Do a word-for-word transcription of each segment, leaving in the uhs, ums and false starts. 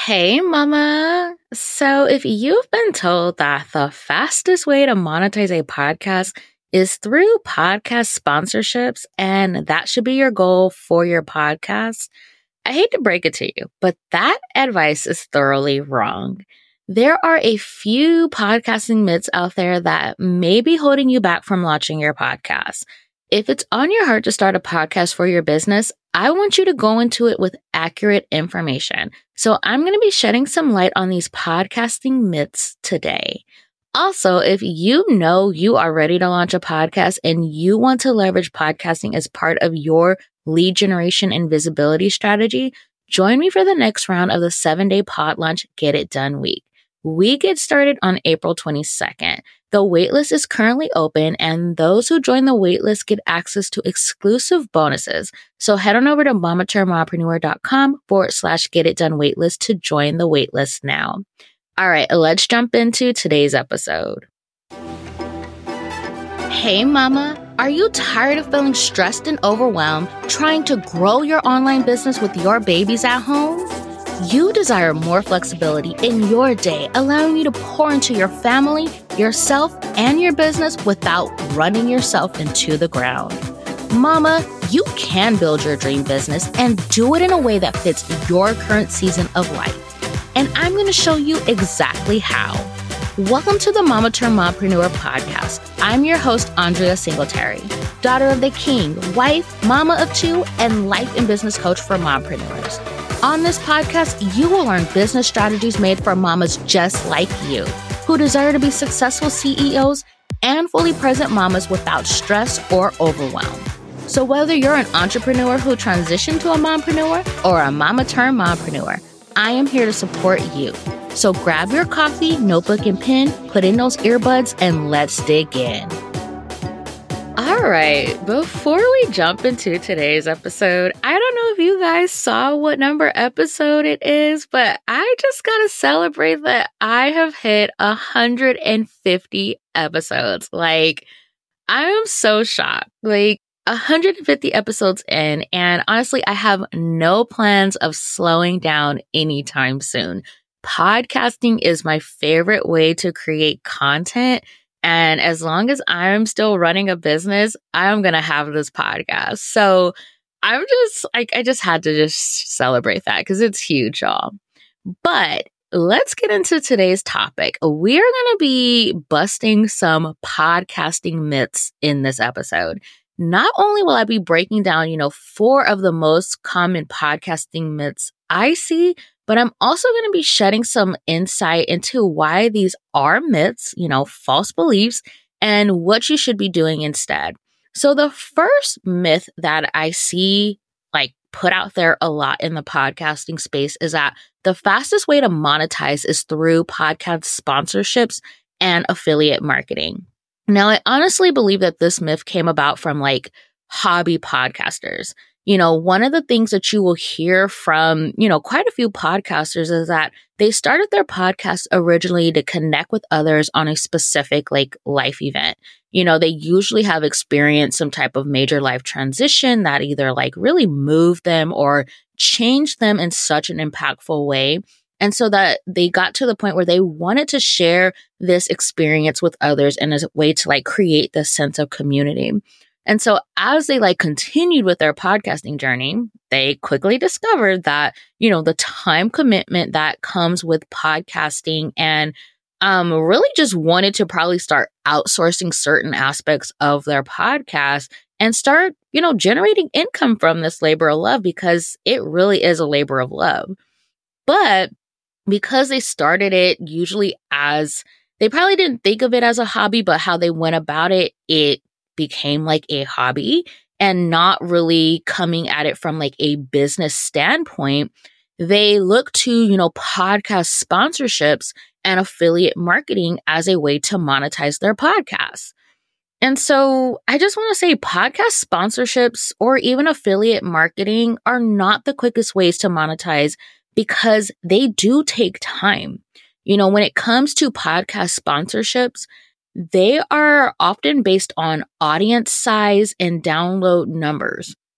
Hey, mama. So, if you've been told that the fastest way to monetize a podcast is through podcast sponsorships, and that should be your goal for your podcast, I hate to break it to you, but that advice is thoroughly wrong. There are a few podcasting myths out there that may be holding you back from launching your podcast. If it's on your heart to start a podcast for your business, I want you to go into it with accurate information. So I'm going to be shedding some light on these podcasting myths today. Also, if you know you are ready to launch a podcast and you want to leverage podcasting as part of your lead generation and visibility strategy, join me for the next round of the seven-day Pod Launch Get It Done week. We get started on April twenty-second. The waitlist is currently open, and those who join the waitlist get access to exclusive bonuses. So head on over to momaturnedmompreneur.com forward slash get it done waitlist to join the waitlist now. All right, let's jump into today's episode. Hey, mama. Are you tired of feeling stressed and overwhelmed trying to grow your online business with your babies at home? You desire more flexibility in your day, allowing you to pour into your family, yourself, and your business without running yourself into the ground. Mama, you can build your dream business and do it in a way that fits your current season of life. And I'm going to show you exactly how. Welcome to the Mama Turned Mompreneur podcast. I'm your host, Andrea Singletary, daughter of the king, wife, mama of two, and life and business coach for mompreneurs. On this podcast, you will learn business strategies made for mamas just like you, who desire to be successful C E Os and fully present mamas without stress or overwhelm. So whether you're an entrepreneur who transitioned to a mompreneur or a mama turned mompreneur, I am here to support you. So grab your coffee, notebook, and pen, put in those earbuds, and let's dig in. All right, before we jump into today's episode, I don't know if you guys saw what number episode it is, but I just got to celebrate that I have hit one hundred fifty episodes. Like, I am so shocked. Like, one hundred fifty episodes in, and honestly, I have no plans of slowing down anytime soon. Podcasting is my favorite way to create content. And as long as I'm still running a business, I'm going to have this podcast. So I'm just like, I just had to just celebrate that because it's huge, y'all. But let's get into today's topic. We're going to be busting some podcasting myths in this episode. Not only will I be breaking down, you know, four of the most common podcasting myths I see, but I'm also going to be shedding some insight into why these are myths, you know, false beliefs, and what you should be doing instead. So the first myth that I see like put out there a lot in the podcasting space is that the fastest way to monetize is through podcast sponsorships and affiliate marketing. Now, I honestly believe that this myth came about from like hobby podcasters. You know, one of the things that you will hear from, you know, quite a few podcasters is that they started their podcast originally to connect with others on a specific like life event. You know, they usually have experienced some type of major life transition that either like really moved them or changed them in such an impactful way. And so that they got to the point where they wanted to share this experience with others in a way to like create this sense of community. And so as they like continued with their podcasting journey, they quickly discovered that, you know, the time commitment that comes with podcasting and um, really just wanted to probably start outsourcing certain aspects of their podcast and start, you know, generating income from this labor of love because it really is a labor of love. But because they started it usually as, they probably didn't think of it as a hobby, but how they went about it, it became like a hobby and not really coming at it from like a business standpoint. They look to, you know, podcast sponsorships and affiliate marketing as a way to monetize their podcasts. And so I just want to say podcast sponsorships or even affiliate marketing are not the quickest ways to monetize because they do take time. You know, when it comes to podcast sponsorships, they are often based on audience size and download numbers.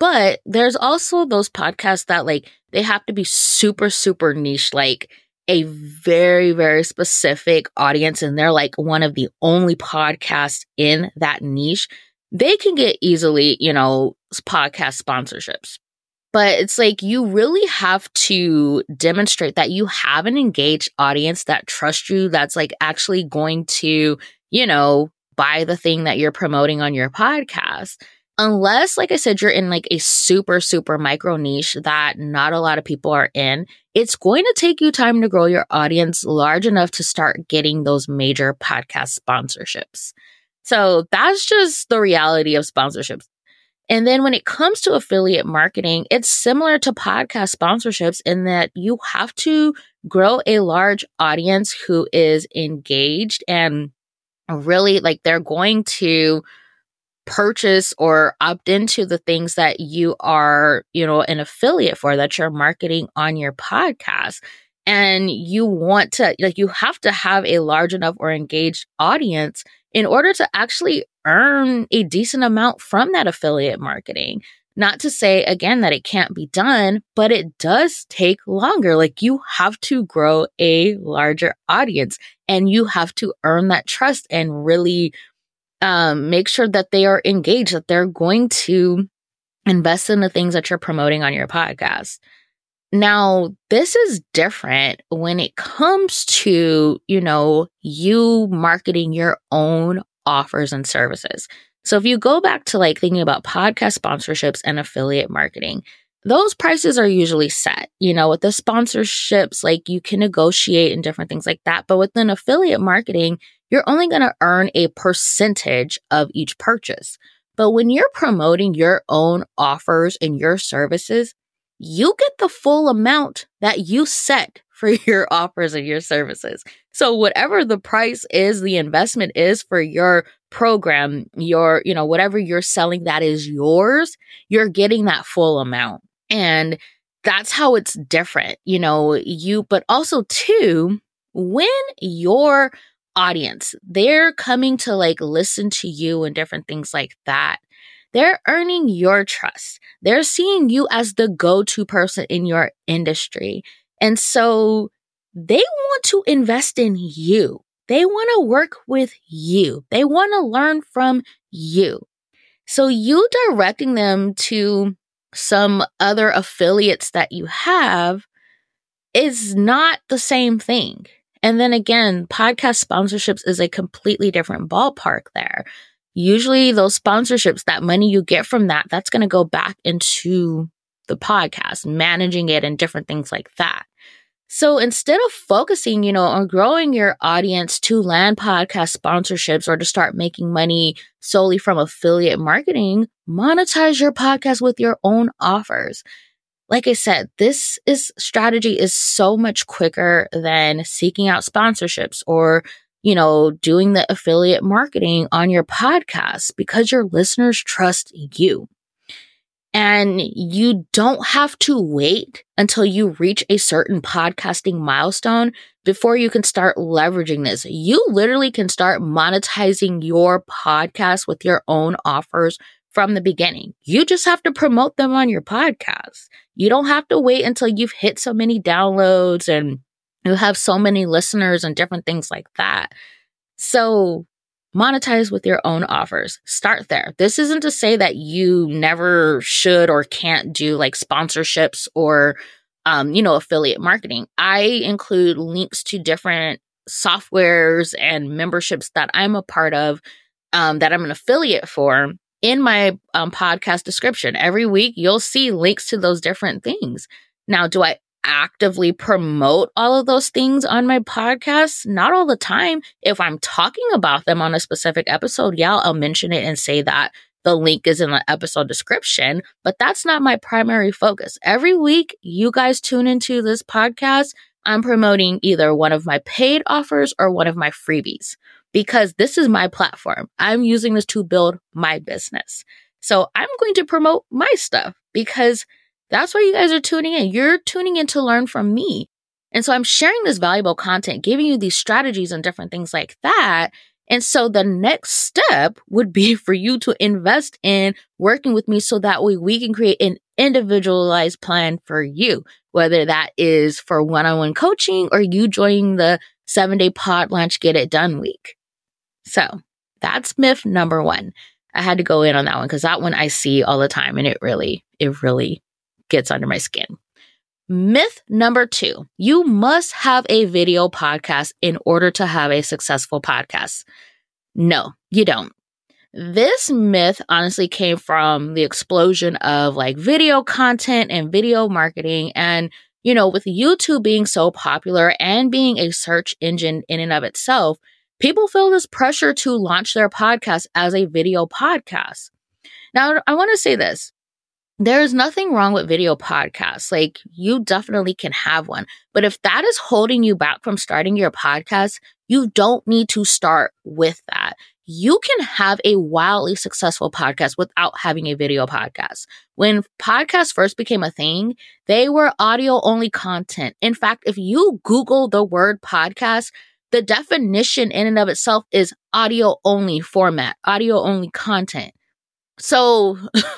But there's also those podcasts that like, they have to be super, super niche, like a very, very specific audience. And they're like one of the only podcasts in that niche. They can get easily, you know, podcast sponsorships. But it's like you really have to demonstrate that you have an engaged audience that trusts you, that's like actually going to, you know, buy the thing that you're promoting on your podcast. Unless, like I said, you're in like a super, super micro niche that not a lot of people are in, it's going to take you time to grow your audience large enough to start getting those major podcast sponsorships. So that's just the reality of sponsorships. And then when it comes to affiliate marketing, it's similar to podcast sponsorships in that you have to grow a large audience who is engaged and really like they're going to purchase or opt into the things that you are, you know, an affiliate for, that you're marketing on your podcast. And you want to, like, you have to have a large enough or engaged audience in order to actually earn a decent amount from that affiliate marketing. Not to say, again, that it can't be done, but it does take longer. Like, you have to grow a larger audience and you have to earn that trust and really um, make sure that they are engaged, that they're going to invest in the things that you're promoting on your podcast. Now, this is different when it comes to, you know, you marketing your own offers and services. So if you go back to like thinking about podcast sponsorships and affiliate marketing, those prices are usually set. You know, with the sponsorships, like you can negotiate and different things like that. But with an affiliate marketing, you're only going to earn a percentage of each purchase. But when you're promoting your own offers and your services, you get the full amount that you set for your offers and your services. So whatever the price is, the investment is for your program, your, you know, whatever you're selling that is yours, you're getting that full amount. And that's how it's different, you know, you, but also too, when your audience, they're coming to like listen to you and different things like that, they're earning your trust. They're seeing you as the go-to person in your industry. And so they want to invest in you. They want to work with you. They want to learn from you. So you directing them to some other affiliates that you have is not the same thing. And then again, podcast sponsorships is a completely different ballpark there. Usually those sponsorships, that money you get from that, that's going to go back into the podcast, managing it and different things like that. So instead of focusing, you know, on growing your audience to land podcast sponsorships or to start making money solely from affiliate marketing, monetize your podcast with your own offers. Like I said, this is strategy is so much quicker than seeking out sponsorships or, you know, doing the affiliate marketing on your podcast because your listeners trust you. And you don't have to wait until you reach a certain podcasting milestone before you can start leveraging this. You literally can start monetizing your podcast with your own offers from the beginning. You just have to promote them on your podcast. You don't have to wait until you've hit so many downloads and you have so many listeners and different things like that. So monetize with your own offers. Start there. This isn't to say that you never should or can't do like sponsorships or, um, you know, affiliate marketing. I include links to different softwares and memberships that I'm a part of, um, that I'm an affiliate for in my um, podcast description. Every week, you'll see links to those different things. Now, do I actively promote all of those things on my podcast? Not all the time. If I'm talking about them on a specific episode, yeah, I'll mention it and say that the link is in the episode description, but that's not my primary focus. Every week you guys tune into this podcast, I'm promoting either one of my paid offers or one of my freebies because this is my platform. I'm using this to build my business. So I'm going to promote my stuff because that's why you guys are tuning in. You're tuning in to learn from me. And so I'm sharing this valuable content, giving you these strategies and different things like that. And so the next step would be for you to invest in working with me so that way we can create an individualized plan for you, whether that is for one-on-one coaching or you joining the seven-day pod launch get it done week. So that's myth number one. I had to go in on that one because that one I see all the time and it really, it really gets under my skin. Myth number two, you must have a video podcast in order to have a successful podcast. No, you don't. This myth honestly came from the explosion of like video content and video marketing. And, you know, with YouTube being so popular and being a search engine in and of itself, people feel this pressure to launch their podcast as a video podcast. Now, I want to say this. There's nothing wrong with video podcasts. Like, you definitely can have one. But if that is holding you back from starting your podcast, you don't need to start with that. You can have a wildly successful podcast without having a video podcast. When podcasts first became a thing, they were audio-only content. In fact, if you Google the word podcast, the definition in and of itself is audio-only format, audio-only content. So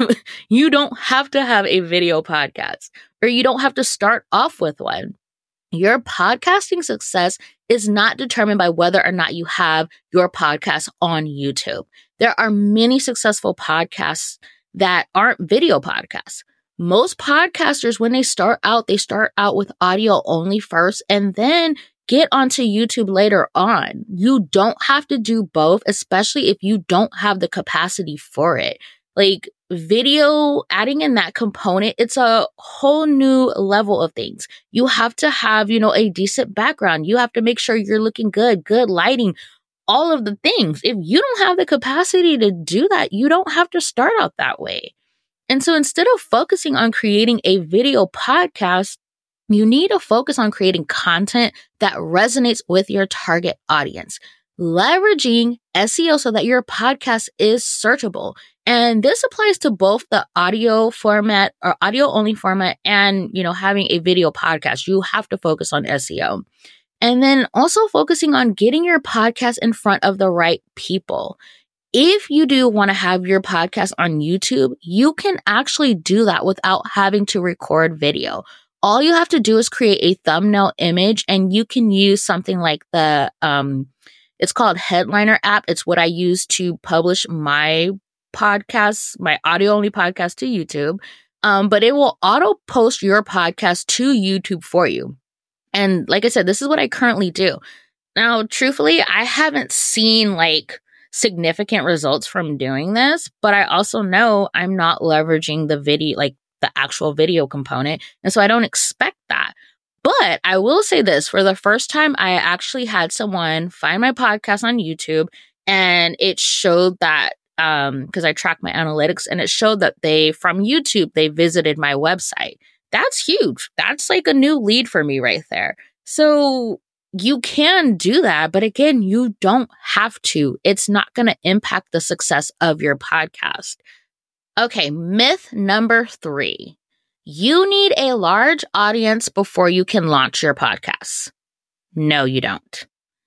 you don't have to have a video podcast, or you don't have to start off with one. Your podcasting success is not determined by whether or not you have your podcast on YouTube. There are many successful podcasts that aren't video podcasts. Most podcasters, when they start out, they start out with audio only first and then get onto YouTube later on. You don't have to do both, especially if you don't have the capacity for it. Like, video, adding in that component, it's a whole new level of things. You have to have, you know, a decent background. You have to make sure you're looking good, good lighting, all of the things. If you don't have the capacity to do that, you don't have to start out that way. And so instead of focusing on creating a video podcast, you need to focus on creating content that resonates with your target audience, leveraging S E O so that your podcast is searchable. And this applies to both the audio format or audio only format and, you know, having a video podcast. You have to focus on S E O. And then also focusing on getting your podcast in front of the right people. If you do want to have your podcast on YouTube, you can actually do that without having to record video. All you have to do is create a thumbnail image, and you can use something like the, um, it's called Headliner app. It's what I use to publish my podcasts, my audio only podcast to YouTube. Um, but it will auto post your podcast to YouTube for you. And like I said, this is what I currently do. Now, truthfully, I haven't seen like significant results from doing this, but I also know I'm not leveraging the video, like the actual video component. And so I don't expect that. But I will say this, for the first time, I actually had someone find my podcast on YouTube, and it showed that, um, because I track my analytics, and it showed that they, from YouTube, they visited my website. That's huge. That's like a new lead for me right there. So you can do that, but again, you don't have to. It's not going to impact the success of your podcast. Okay, myth number three. You need a large audience before you can launch your podcast. No, you don't.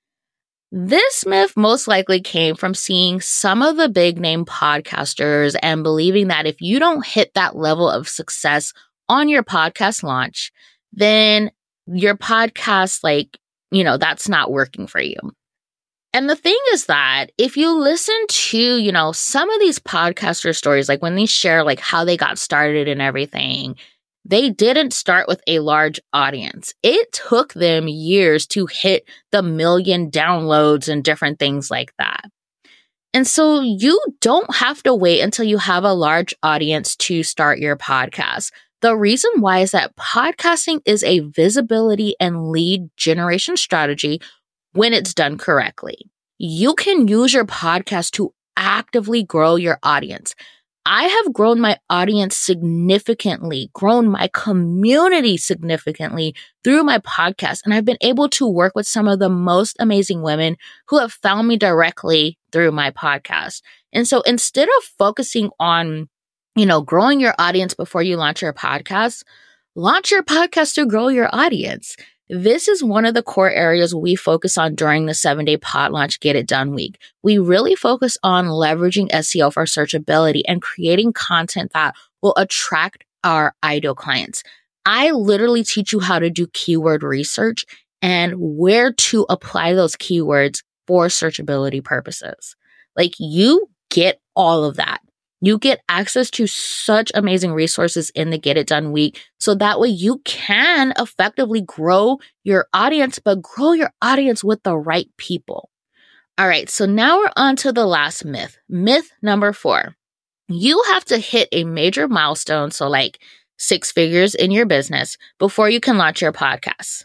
This myth most likely came from seeing some of the big name podcasters and believing that if you don't hit that level of success on your podcast launch, then your podcast, like, you know, that's not working for you. And the thing is that if you listen to, you know, some of these podcaster stories, like when they share like how they got started and everything, they didn't start with a large audience. It took them years to hit the million downloads and different things like that. And so you don't have to wait until you have a large audience to start your podcast. The reason why is that podcasting is a visibility and lead generation strategy when it's done correctly. You can use your podcast to actively grow your audience. I have grown my audience significantly, grown my community significantly through my podcast, and I've been able to work with some of the most amazing women who have found me directly through my podcast. And so instead of focusing on, you know, growing your audience before you launch your podcast, launch your podcast to grow your audience. This is one of the core areas we focus on during the seven-day Pod Launch Get It Done week. We really focus on leveraging S E O for searchability and creating content that will attract our ideal clients. I literally teach you how to do keyword research and where to apply those keywords for searchability purposes. Like, you get all of that. You get access to such amazing resources in the Get It Done week, so that way you can effectively grow your audience, but grow your audience with the right people. All right, so now we're on to the last myth. Myth number four. You have to hit a major milestone, so like six figures in your business, before you can launch your podcast.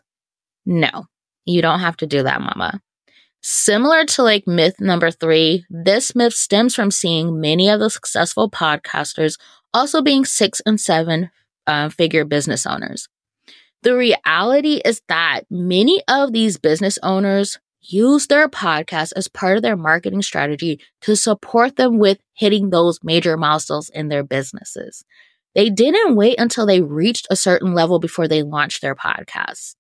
No, you don't have to do that, mama. Similar to like myth number three, this myth stems from seeing many of the successful podcasters also being six and seven uh, figure business owners. The reality is that many of these business owners use their podcast as part of their marketing strategy to support them with hitting those major milestones in their businesses. They didn't wait until they reached a certain level before they launched their podcast.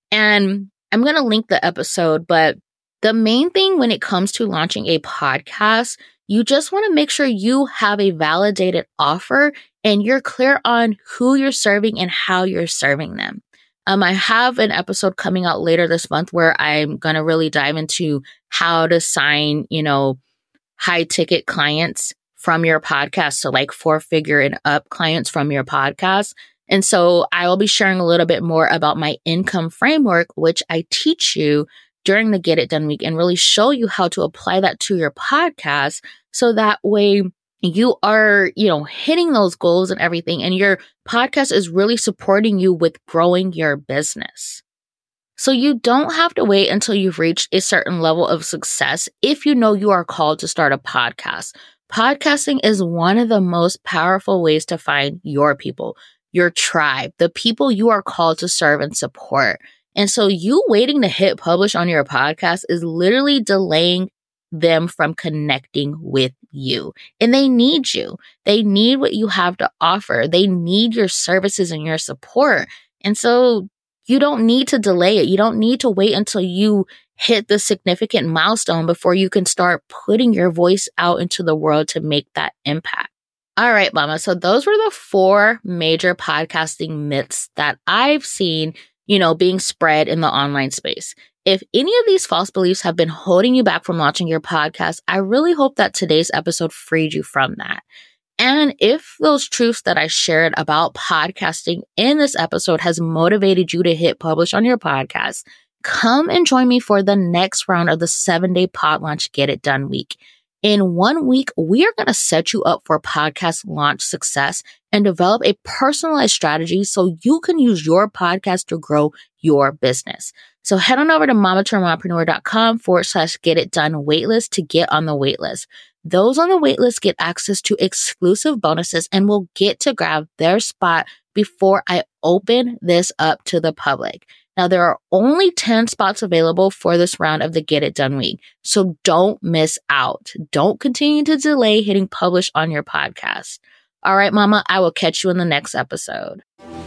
And I'm going to link the episode, but the main thing when it comes to launching a podcast, you just want to make sure you have a validated offer and you're clear on who you're serving and how you're serving them. Um, I have an episode coming out later this month where I'm going to really dive into how to sign, you know, high ticket clients from your podcast. So like four figure and up clients from your podcast. And so I will be sharing a little bit more about my income framework, which I teach you during the Get It Done week, and really show you how to apply that to your podcast. So that way you are, you know, hitting those goals and everything, and your podcast is really supporting you with growing your business. So you don't have to wait until you've reached a certain level of success if you know you are called to start a podcast. Podcasting is one of the most powerful ways to find your people, your tribe, the people you are called to serve and support. And so you waiting to hit publish on your podcast is literally delaying them from connecting with you. And they need you. They need what you have to offer. They need your services and your support. And so you don't need to delay it. You don't need to wait until you hit the significant milestone before you can start putting your voice out into the world to make that impact. All right, mama. So those were the four major podcasting myths that I've seen, you know, being spread in the online space. If any of these false beliefs have been holding you back from launching your podcast, I really hope that today's episode freed you from that. And if those truths that I shared about podcasting in this episode has motivated you to hit publish on your podcast, come and join me for the next round of the seven-day Pod Launch Get It Done week. In one week, we are going to set you up for podcast launch success and develop a personalized strategy so you can use your podcast to grow your business. So head on over to mamaturnedmompreneur.com forward slash get it done waitlist to get on the waitlist. Those on the waitlist get access to exclusive bonuses and will get to grab their spot before I open this up to the public. Now, there are only ten spots available for this round of the Get It Done week, so don't miss out. Don't continue to delay hitting publish on your podcast. All right, mama, I will catch you in the next episode.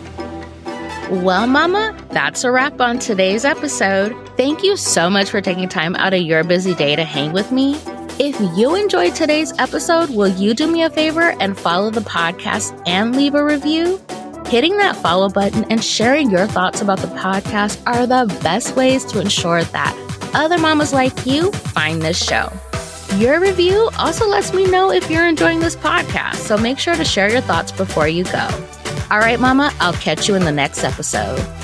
Well, mama, that's a wrap on today's episode. Thank you so much for taking time out of your busy day to hang with me. If you enjoyed today's episode, will you do me a favor and follow the podcast and leave a review? Hitting that follow button and sharing your thoughts about the podcast are the best ways to ensure that other mamas like you find this show. Your review also lets me know if you're enjoying this podcast, so make sure to share your thoughts before you go. All right, mama, I'll catch you in the next episode.